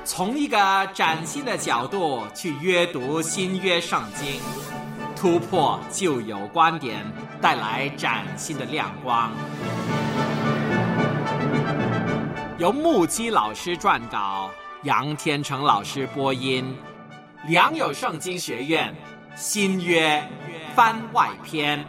从一个崭新的角度去阅读新约圣经，突破旧有观点，带来崭新的亮光。由木基老师撰稿，杨天成老师播音，良友圣经学院新约番外篇。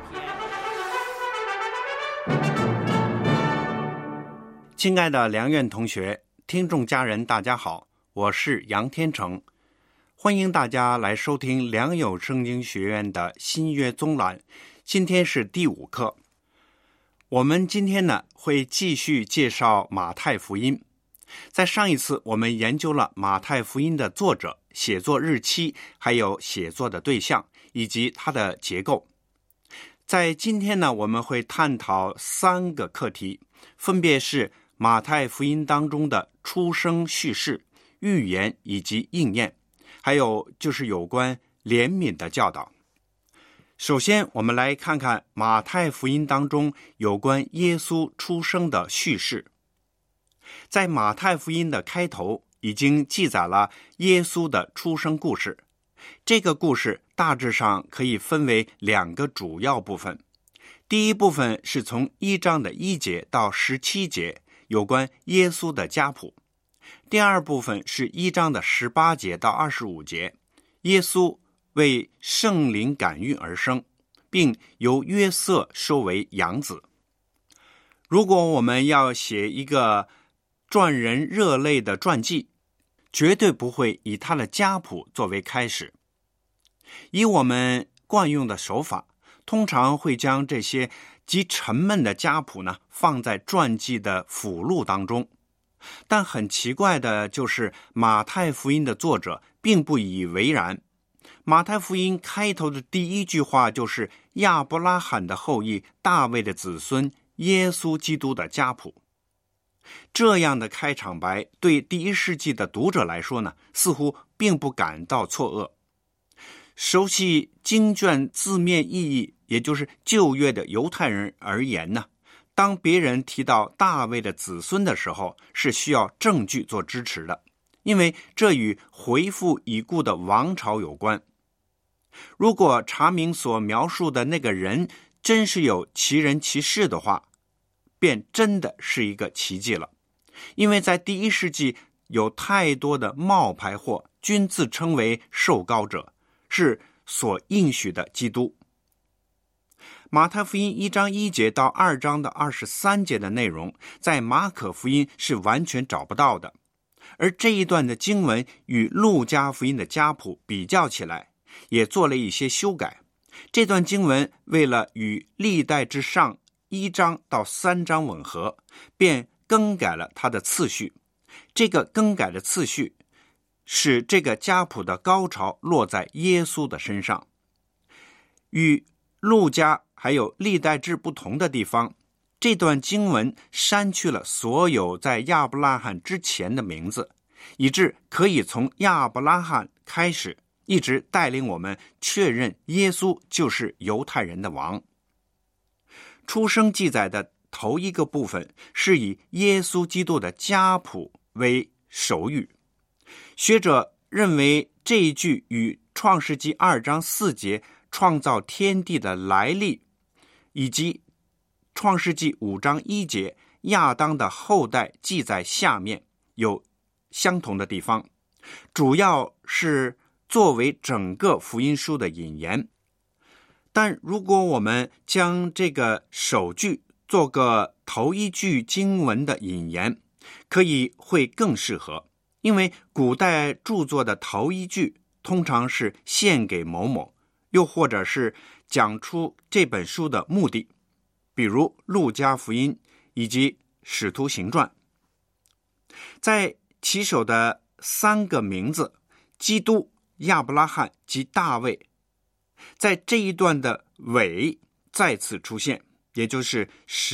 亲爱的良院同学、听众家人，大家好，我是杨天成，欢迎大家来收听良友圣经学院的新约综览。今天是第5课，我们今天呢会继续介绍马太福音。在上一次我们研究了马太福音的作者、写作日期，还有写作的对象以及它的结构。在今天呢，我们会探讨3个课题，分别是马太福音当中的出生叙事、预言以及应验，还有就是有关怜悯的教导。首先我们来看看马太福音当中有关耶稣出生的叙事。在马太福音的开头已经记载了耶稣的出生故事，这个故事大致上可以分为2个主要部分。第一部分是从1章的1节到17节，有关耶稣的家谱。第二部分是1章的18节到25节，耶稣为圣灵感孕而生，并由约瑟收为养子。如果我们要写一个赚人热泪的传记，绝对不会以他的家谱作为开始。以我们惯用的手法，通常会将这些极沉闷的家谱呢放在传记的附录当中。但很奇怪的就是马太福音的作者并不以为然。马太福音开头的第1句话就是亚伯拉罕的后裔，大卫的子孙，耶稣基督的家谱。这样的开场白对第1世纪的读者来说呢，似乎并不感到错愕。熟悉经卷字面意义，也就是旧约的犹太人而言呢，当别人提到大卫的子孙的时候，是需要证据做支持的，因为这与回复已故的王朝有关。如果查明所描述的那个人真是有其人其事的话，便真的是一个奇迹了。因为在第1世纪有太多的冒牌货，均自称为受膏者，是所应许的基督。马太福音1章1节到2章的23节的内容，在马可福音是完全找不到的。而这一段的经文与路加福音的家谱比较起来，也做了一些修改。这段经文为了与历代之上1章到3章吻合，便更改了它的次序。这个更改的次序使这个家谱的高潮落在耶稣的身上。与路加还有历代志不同的地方，这段经文删去了所有在亚伯拉罕之前的名字，以致可以从亚伯拉罕开始，一直带领我们确认耶稣就是犹太人的王。出生记载的头1个部分是以耶稣基督的家谱为首语。学者认为这一句与创世纪2章4节创造天地的来历，以及创世纪5章1节亚当的后代记在下面有相同的地方，主要是作为整个福音书的引言。但如果我们将这个首句做个头1句经文的引言，会更适合。因为古代著作的头1句通常是献给某某，又或者是讲出这本书的目的，比如路加福音以及使徒行传。在起手的3个名字基督、亚伯拉罕及大卫，在这一段的尾再次出现，也就是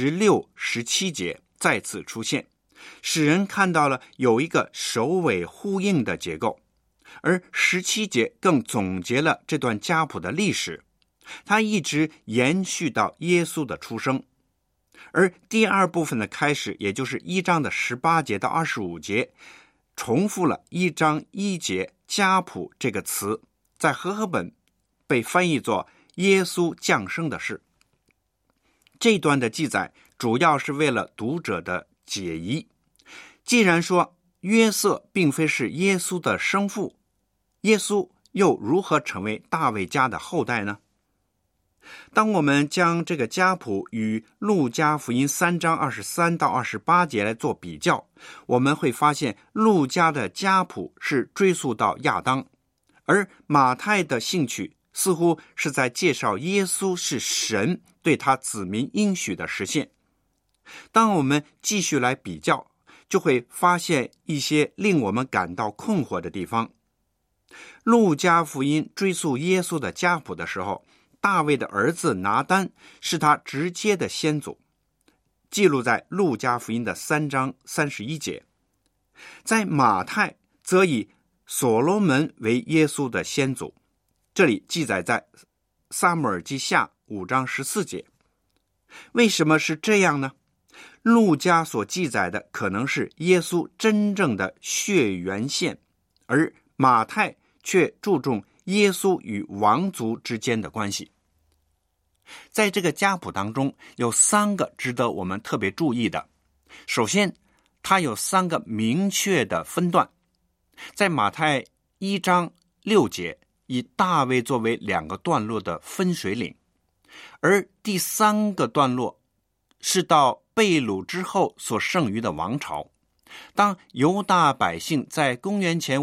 16、17节再次出现，使人看到了有一个首尾呼应的结构。而17节更总结了这段家谱的历史，它一直延续到耶稣的出生。而第2部分的开始，也就是1章的18节到25节， 重复了1章1节家谱这个词，在和合本被翻译作耶稣降生的事。这段的记载主要是为了读者的解疑。既然说约瑟并非是耶稣的生父，耶稣又如何成为大卫家的后代呢？当我们将这个家谱与路加福音3章23到28节来做比较，我们会发现路加的家谱是追溯到亚当，而马太的兴趣似乎是在介绍耶稣是神对他子民应许的实现。当我们继续来比较，就会发现一些令我们感到困惑的地方。路加福音追溯耶稣的家谱的时候，大卫的儿子拿单是他直接的先祖，记录在路加福音的3章31节。在马太则以所罗门为耶稣的先祖，这里记载在撒母耳记下5章14节。为什么是这样呢？路加所记载的可能是耶稣真正的血缘线，而马太却注重耶稣与王族之间的关系。在这个家谱当中，有3个值得我们特别注意的。首先，它有3个明确的分段。在马太1章6节，以大卫作为2个段落的分水岭，而第3个段落是到被掳之后所剩余的王朝。当犹大百姓在公元前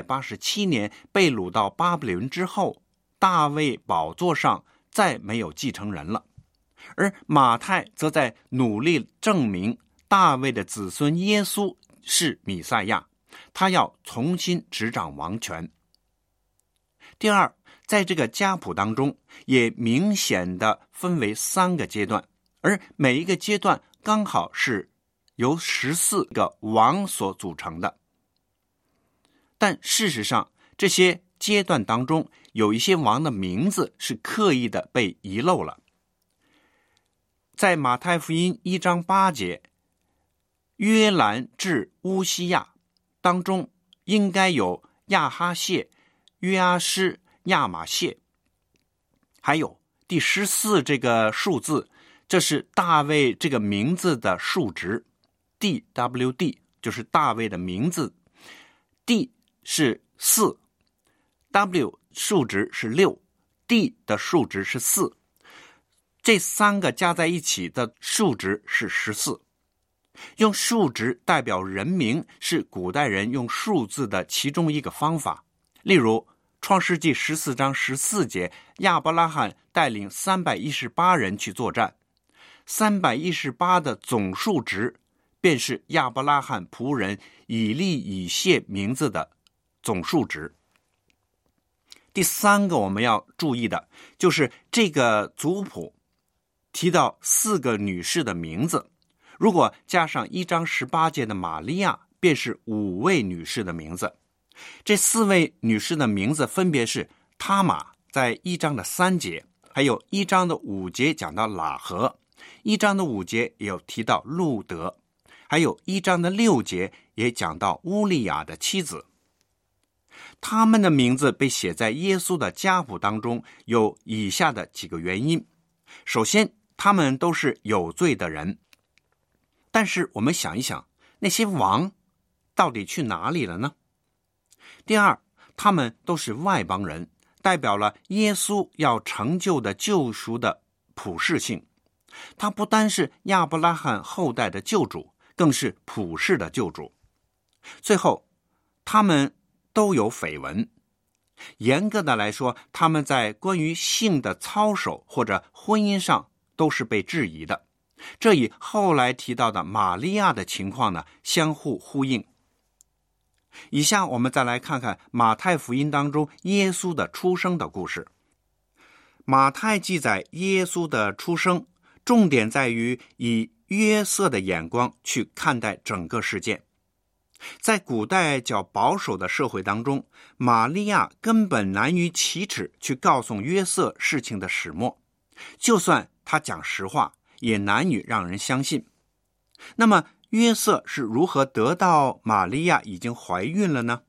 587年被掳到巴比伦之后，大卫宝座上再没有继承人了，而马太则在努力证明大卫的子孙耶稣是弥赛亚，他要重新执掌王权。第二，在这个家谱当中也明显的分为3个阶段，而每一个阶段刚好是由14个王所组成的。但事实上，这些阶段当中有一些王的名字是刻意的被遗漏了。在马太福音1章8节，约兰至乌西亚当中应该有亚哈谢、约阿施、亚玛谢。还有第14这个数字，这是大卫这个名字的数值， DWD 就是大卫的名字， D 是4， W 数值是6， D 的数值是4，这3个加在一起的数值是14。用数值代表人名是古代人用数字的其中一个方法。例如创世纪14章14节，亚伯拉罕带领318人去作战，318的总数值便是亚伯拉罕仆人以利以谢名字的总数值。第3个我们要注意的就是这个族谱提到4个女士的名字，如果加上1章18节的玛利亚，便是5位女士的名字。这4位女士的名字分别是他玛，在1章的3节，还有1章的5节讲到喇合，1章的5节也有提到路德，还有1章的6节也讲到乌利亚的妻子。他们的名字被写在耶稣的家谱当中，有以下的几个原因。首先，他们都是有罪的人。但是我们想一想，那些王到底去哪里了呢？第二，他们都是外邦人，代表了耶稣要成就的救赎的普世性。他不单是亚伯拉罕后代的救主，更是普世的救主。最后，他们都有绯闻。严格的来说，他们在关于性的操守或者婚姻上都是被质疑的。这与后来提到的玛利亚的情况呢相互呼应。以下我们再来看看马太福音当中耶稣的出生的故事。马太记载耶稣的出生，重点在于以约瑟的眼光去看待整个事件。在古代较保守的社会当中，玛利亚根本难于启齿去告诉约瑟事情的始末，就算他讲实话，也难以让人相信。那么约瑟是如何得到玛利亚已经怀孕了呢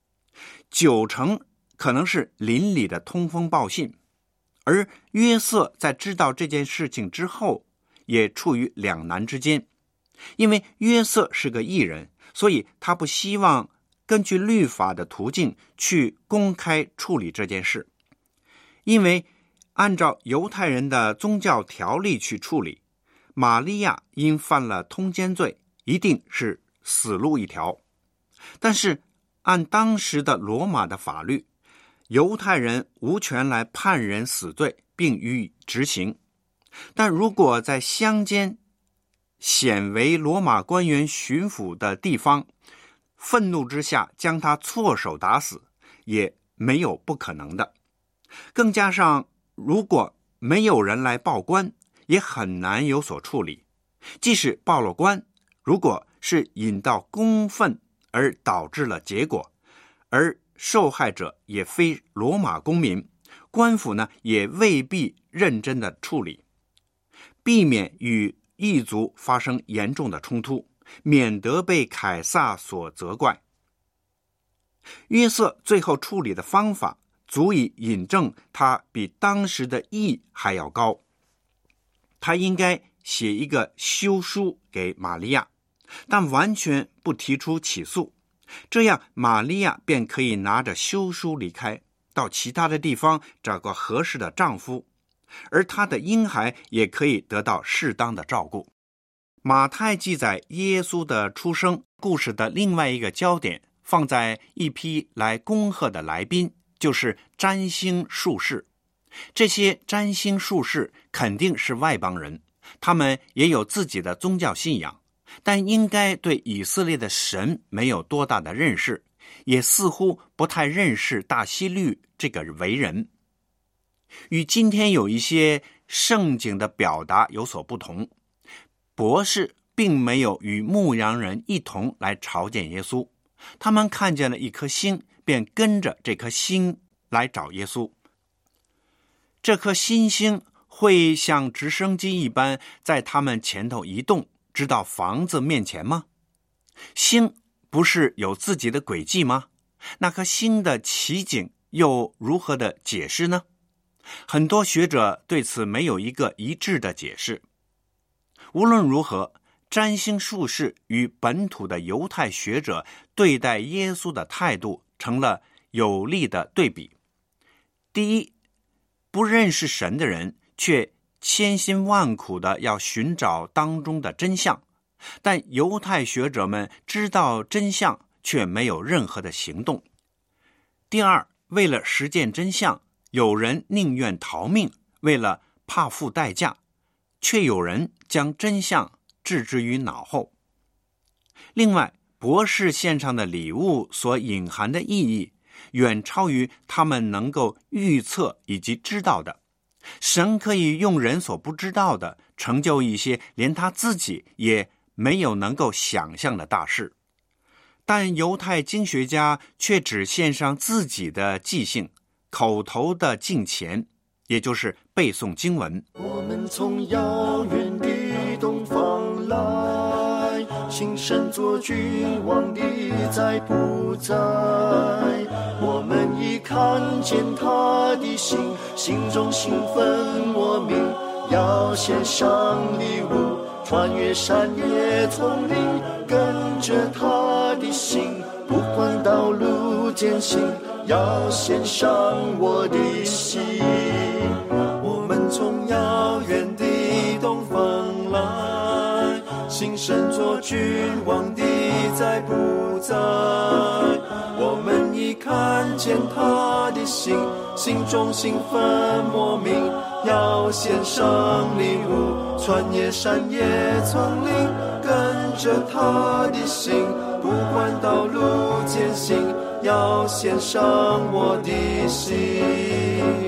？90%可能是邻里的通风报信，而约瑟在知道这件事情之后也处于两难之间。因为约瑟是个义人，所以他不希望根据律法的途径去公开处理这件事。因为按照犹太人的宗教条例去处理，玛利亚因犯了通奸罪，一定是死路一条。但是按当时的罗马的法律，犹太人无权来判人死罪并予以执行。但如果在乡间显为罗马官员巡抚的地方，愤怒之下将他错手打死，也没有不可能的。更加上如果没有人来报官，也很难有所处理。即使报了官，如果是引到公愤而导致了结果，而受害者也非罗马公民，官府呢也未必认真的处理，避免与异族发生严重的冲突，免得被凯撒所责怪。约瑟最后处理的方法足以引证他比当时的义还要高。他应该写一个休书给玛利亚，但完全不提出起诉，这样玛利亚便可以拿着休书离开，到其他的地方找个合适的丈夫，而她的婴孩也可以得到适当的照顾。马太记载耶稣的出生故事的另外一个焦点放在一批来恭贺的来宾，就是占星术士。这些占星术士肯定是外邦人，他们也有自己的宗教信仰，但应该对以色列的神没有多大的认识，也似乎不太认识大希律这个为人。与今天有一些圣经的表达有所不同，博士并没有与牧羊人一同来朝见耶稣，他们看见了一颗星，便跟着这颗星来找耶稣。这颗新星会像直升机一般在他们前头移动，直到房子面前吗？星不是有自己的轨迹吗？那颗星的奇景又如何的解释呢？很多学者对此没有一个一致的解释。无论如何，占星术士与本土的犹太学者对待耶稣的态度成了有力的对比。第一，不认识神的人却千辛万苦的要寻找当中的真相，但犹太学者们知道真相却没有任何的行动。第二，为了实践真相，有人宁愿逃命，为了怕付代价，却有人将真相置之于脑后。另外，博士献上的礼物所隐含的意义远超于他们能够预测以及知道的。神可以用人所不知道的成就一些连他自己也没有能够想象的大事，但犹太经学家却只献上自己的记性，口头的敬虔，也就是背诵经文。 我们从遥远的东方来，请神作君王的在不在？我们已看见他的心，心中兴奋莫名，要献上礼物，穿越山野丛林，跟着他的心，不管道路艰辛，要献上我的心。我们从遥远的东方来，请神作君王的在不在？我们已看见他的心，心中兴奋莫名，要献上礼物，穿越山野丛林，跟着他的心，不管道路艰辛，要献上我的心。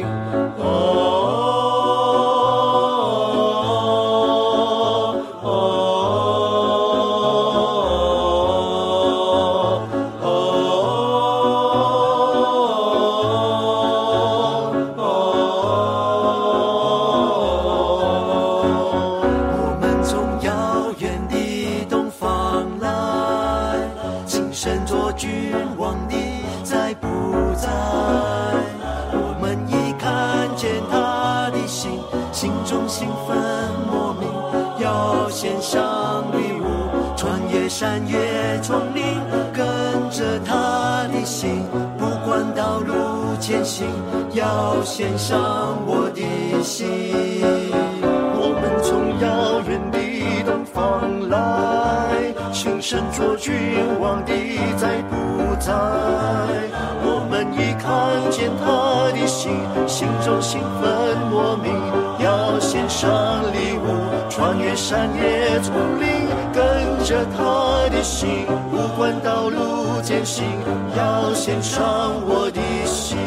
我们从遥远的东方君王你在不在？我们一看见他的心，心中兴奋莫名，要献上礼物，穿越山越丛林，跟着他的心，不管道路前行，要献上我的心。我们从遥远的东方来，请神作君王的在不在？我们一看见他的心，心中兴奋莫名，要献上礼物，穿越山野丛林，跟着他的心，不管道路艰辛，要献上我的心。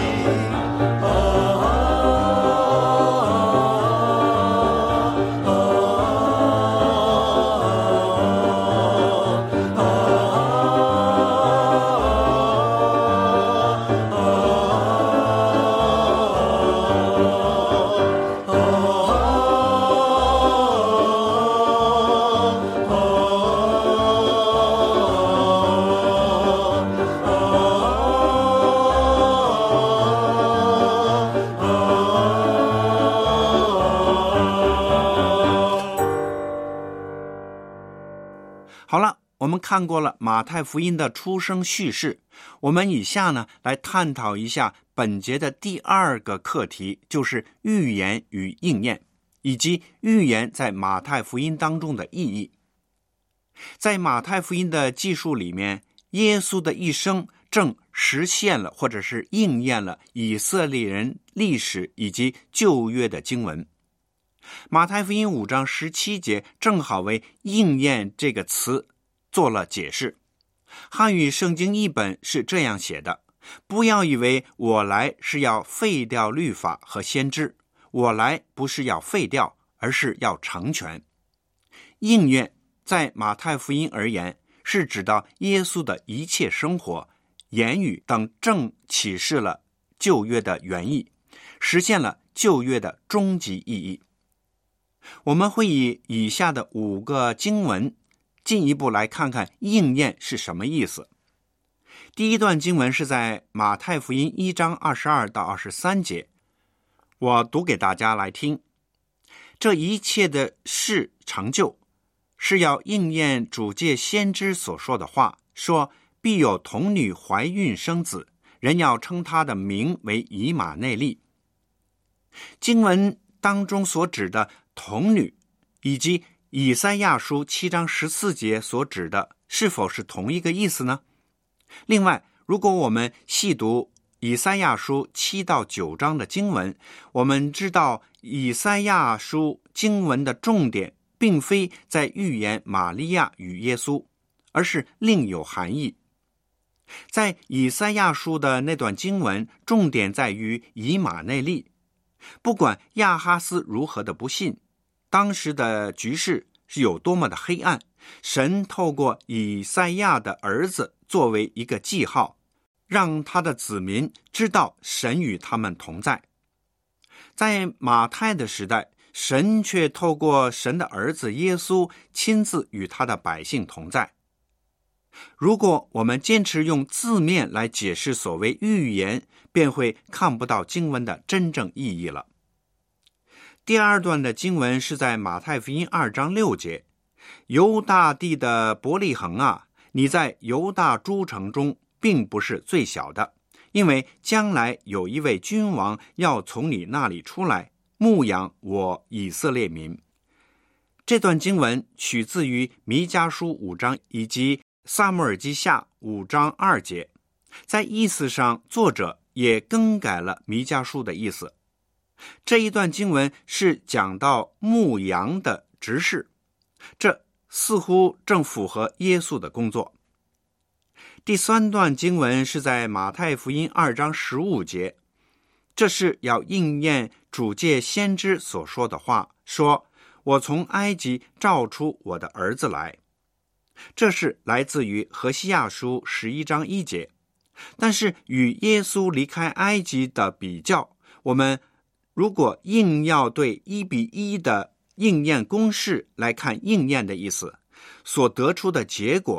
好了，我们看过了马太福音的出生叙事，我们以下呢来探讨一下本节的第二个课题，就是预言与应验，以及预言在马太福音当中的意义。在马太福音的记述里面，耶稣的一生正实现了或者是应验了以色列人历史以及旧约的经文。马太福音5章17节正好为应验这个词做了解释。汉语圣经译本是这样写的：不要以为我来是要废掉律法和先知，我来不是要废掉，而是要成全。应验在马太福音而言，是指到耶稣的一切生活、言语等正启示了旧约的原意，实现了旧约的终极意义。我们会以下的5个经文进一步来看看应验是什么意思。第一段经文是在马太福音1章22到23节，我读给大家来听。这一切的事成就，是要应验主借先知所说的话，说必有童女怀孕生子，人要称他的名为以马内利。经文当中所指的童女，以及以赛亚书7章14节所指的，是否是同一个意思呢？另外，如果我们细读以赛亚书7到9章的经文，我们知道以赛亚书经文的重点并非在预言玛利亚与耶稣，而是另有含义。在以赛亚书的那段经文，重点在于以马内利。不管亚哈斯如何的不信，当时的局势是有多么的黑暗，神透过以赛亚的儿子作为一个记号，让他的子民知道神与他们同在。在马太的时代，神却透过神的儿子耶稣亲自与他的百姓同在。如果我们坚持用字面来解释所谓预言，便会看不到经文的真正意义了。第二段的经文是在马太福音2章6节，犹大地的伯利恒啊，你在犹大诸城中并不是最小的，因为将来有一位君王要从你那里出来，牧养我以色列民。这段经文取自于弥迦书5章以及撒母耳记下5章2节，在意思上作者也更改了弥迦书的意思。这一段经文是讲到牧羊的执事，这似乎正符合耶稣的工作。第三段经文是在马太福音2章15节，这是要应验主借先知所说的话，说我从埃及召出我的儿子来。这是来自于何西亚书11章1节。但是与耶稣离开埃及的比较，我们如果硬要对1:1的应验公式来看应验的意思，所得出的结果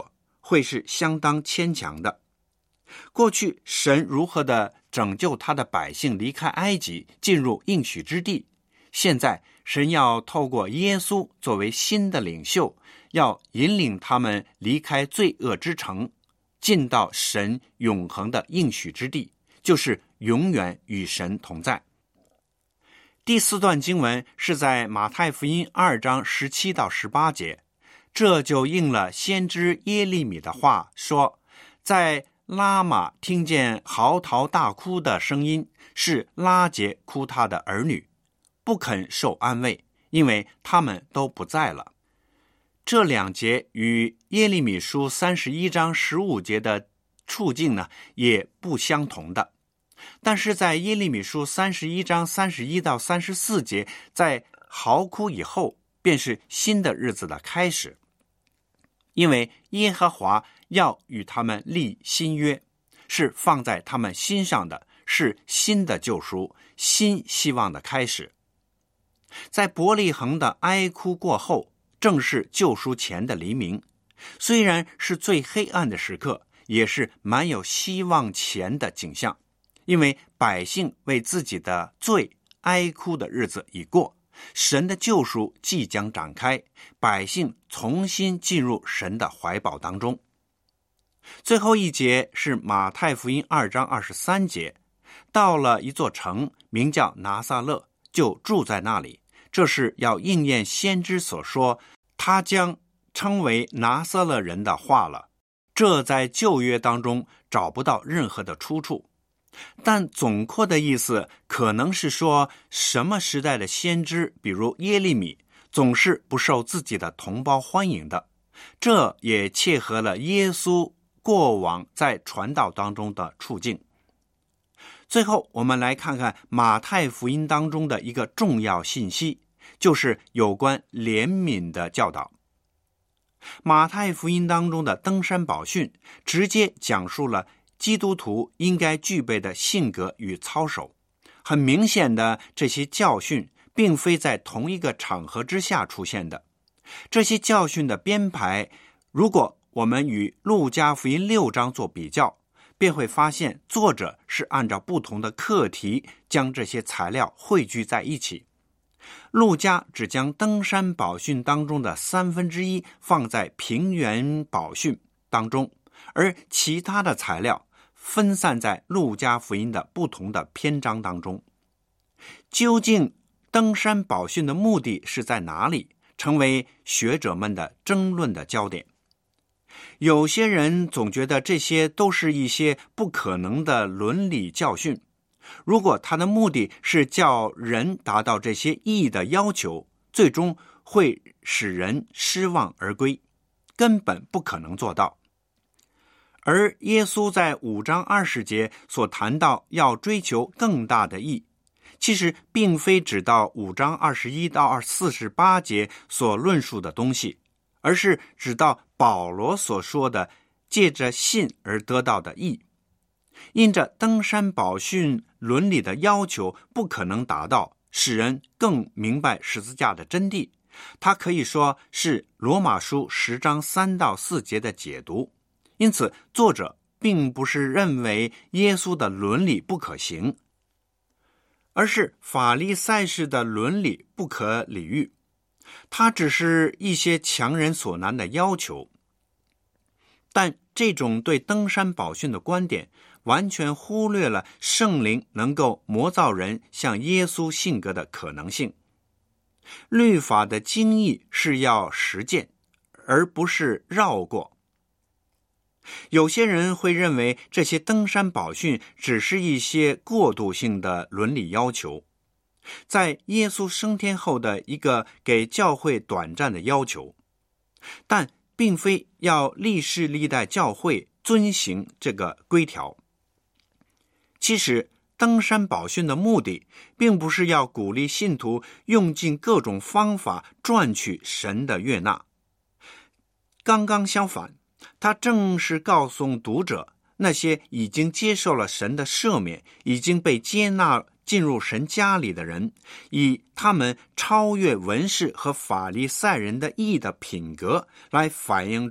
会是相当牵强的。过去神如何的拯救他的百姓离开埃及，进入应许之地，现在神要透过耶稣作为新的领袖，要引领他们离开罪恶之城，进到神永恒的应许之地，就是永远与神同在。第4段经文是在马太福音2章17到18节，这就应了先知耶利米的话，说在拉玛听见嚎啕大哭的声音，是拉结哭他的儿女，不肯受安慰，因为他们都不在了。这2节与耶利米书31章15节的处境呢，也不相同的。但是在耶利米书31章31到34节，在嚎哭以后，便是新的日子的开始。因为耶和华要与他们立新约，是放在他们心上的，是新的救赎，新希望的开始。在伯利恒的哀哭过后，正是救赎前的黎明，虽然是最黑暗的时刻，也是蛮有希望前的景象。因为百姓为自己的罪哀哭的日子已过，神的救赎即将展开，百姓重新进入神的怀抱当中。最后一节是马太福音2章23节，到了一座城，名叫拿撒勒，就住在那里。这是要应验先知所说，他将称为拿撒勒人的话了。这在旧约当中找不到任何的出处。但总括的意思可能是说，什么时代的先知，比如耶利米，总是不受自己的同胞欢迎的。这也切合了耶稣过往在传道当中的处境。最后我们来看看马太福音当中的一个重要信息，就是有关怜悯的教导。马太福音当中的登山宝训直接讲述了基督徒应该具备的性格与操守。很明显的，这些教训并非在同一个场合之下出现的。这些教训的编排，如果我们与路加福音6章做比较，便会发现作者是按照不同的课题将这些材料汇聚在一起。路加只将登山宝训当中的1/3放在平原宝训当中，而其他的材料分散在路加福音的不同的篇章当中。究竟登山宝训的目的是在哪里，成为学者们的争论的焦点。有些人总觉得这些都是一些不可能的伦理教训，如果他的目的是叫人达到这些义的要求，最终会使人失望而归，根本不可能做到。而耶稣在5章20节所谈到要追求更大的义，其实并非指到5章21到48节所论述的东西，而是指到保罗所说的借着信而得到的义。因着登山宝训伦理的要求不可能达到，使人更明白十字架的真谛，它可以说是罗马书10章3到4节的解读。因此作者并不是认为耶稣的伦理不可行，而是法利赛式的伦理不可理喻，它只是一些强人所难的要求。但这种对登山宝训的观点完全忽略了圣灵能够磨造人像耶稣性格的可能性。律法的精义是要实践，而不是绕过。有些人会认为这些登山宝训只是一些过渡性的伦理要求，在耶稣升天后的一个给教会短暂的要求，但并非要历世历代教会遵行这个规条。其实登山宝训的目的并不是要鼓励信徒用尽各种方法赚取神的悦纳，刚刚相反，他正是告诉读者，那些已经接受了神的赦免，已经被接纳进入神家里的人，以他们超越文士和法利赛人的义的品格来反映出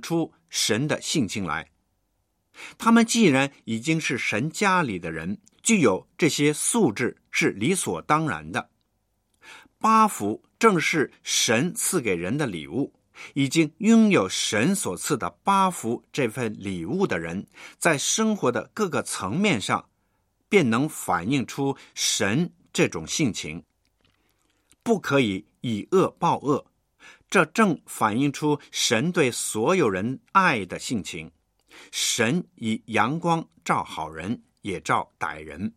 神的性情来。他们既然已经是神家里的人，具有这些素质是理所当然的。八福正是神赐给人的礼物，已经拥有神所赐的八福这份礼物的人，在生活的各个层面上便能反映出神这种性情。不可以以恶报恶，这正反映出神对所有人爱的性情。神以阳光照好人，也照歹人。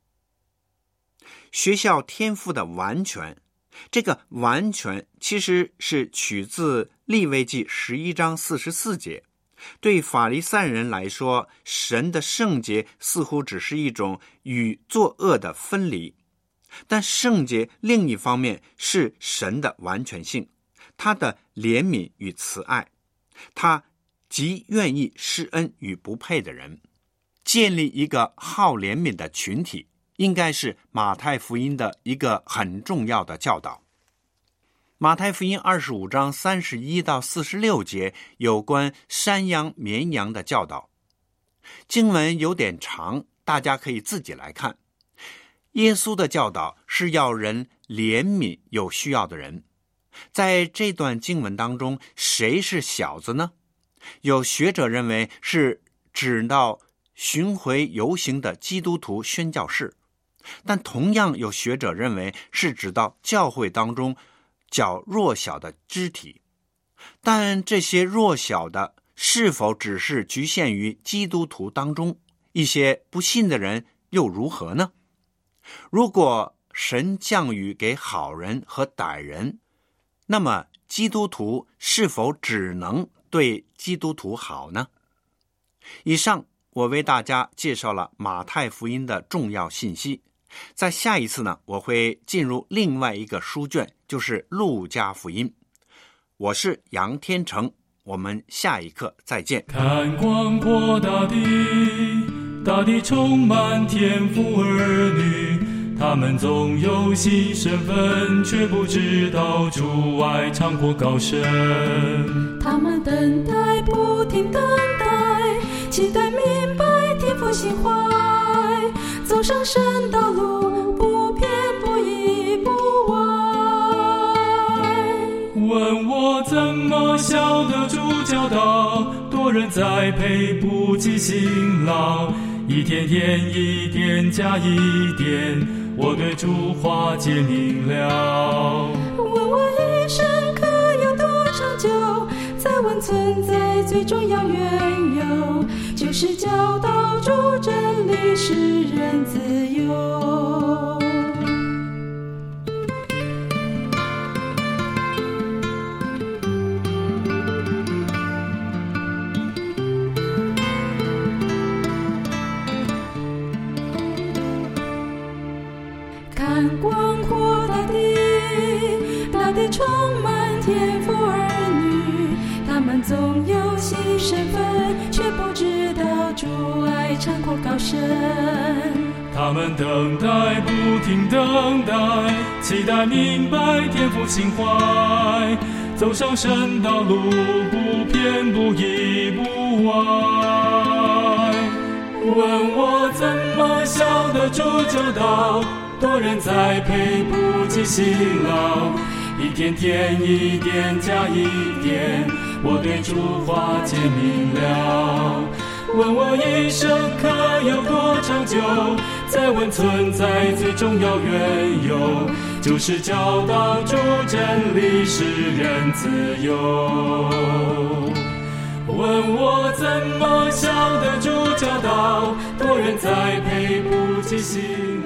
学校天赋的完全，这个完全其实是取自利未记11章44节。对法利赛人来说，神的圣洁似乎只是一种与作恶的分离，但圣洁另一方面是神的完全性，他的怜悯与慈爱，他极愿意施恩与不配的人。建立一个好怜悯的群体，应该是马太福音的一个很重要的教导。马太福音25章31到46节有关山羊绵羊的教导。经文有点长，大家可以自己来看。耶稣的教导是要人怜悯有需要的人。在这段经文当中，谁是小子呢？有学者认为是指到巡回游行的基督徒宣教士，但同样有学者认为是指到教会当中较弱小的肢体。但这些弱小的是否只是局限于基督徒当中？一些不信的人又如何呢？如果神降雨给好人和歹人，那么基督徒是否只能对基督徒好呢？以上我为大家介绍了马太福音的重要信息。在下一次呢，我会进入另外一个书卷，就是路加福音。我是杨天成，我们下一课再见。 看广阔大地，大地充满天父儿女，他们总有新身份，却不知道主爱长阔高深。 他们等待，不停等待，期待明白天父心怀，走上神道路，不偏不倚不歪。 问我怎么晓得主教导，多人栽培不计辛劳，一天天一点加一点，我对主话解明了。 问我一生可有多长久，再问存在最重要缘由，就是教导主真理，使人自由。看广阔大地，大地充满天父儿女，他们总有新身份，却不知道主爱长阔高深。 他们等待，不停等待，期待明白天父心怀，走上神道路，不偏不倚不歪。问我怎么晓得主教导，多人栽培不计辛劳，一天天一点加一点，我对主话解明了。问我一生可有多长久，再问存在最重要缘由，就是教导主真理，使人自由。问我怎么晓得主教导，多人栽培不计辛劳。